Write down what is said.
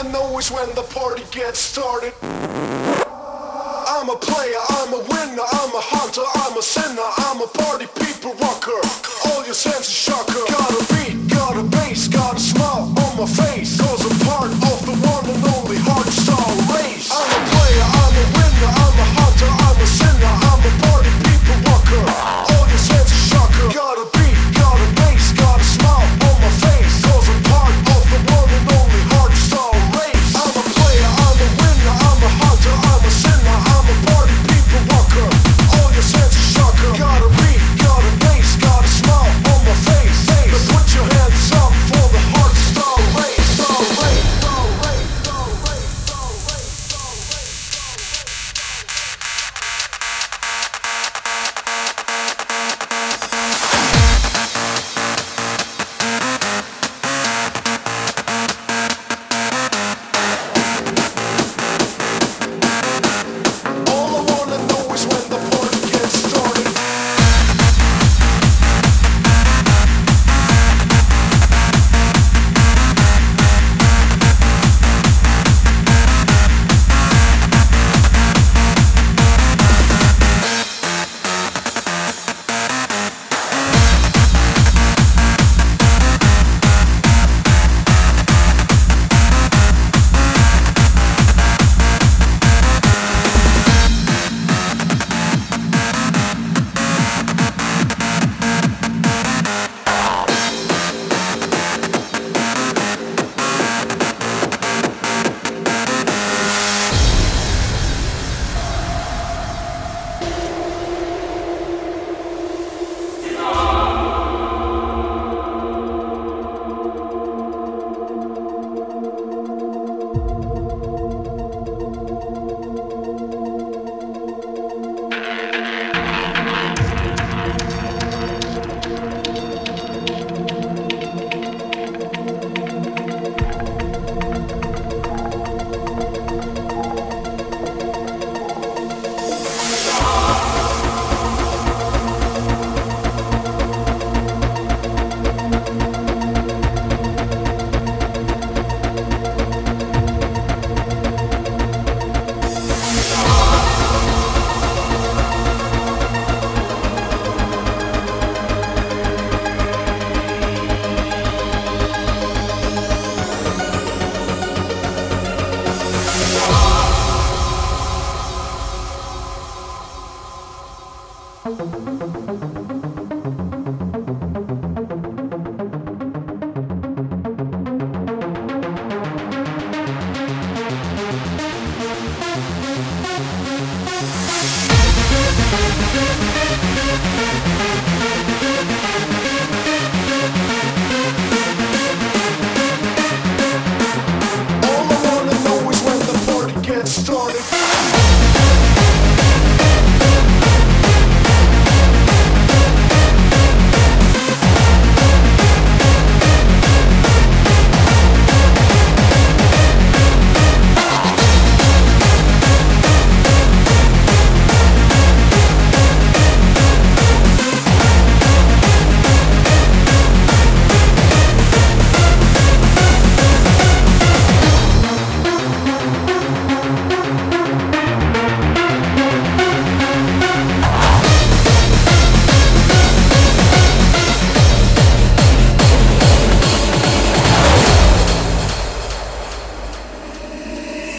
wanna know is when the party gets started. I'm a player, I'm a winner, I'm a hunter, I'm a sinner, I'm a party people rocker. All your senses shocker. Got a beat, got a bass, got a smile on my face. 'Cause I'm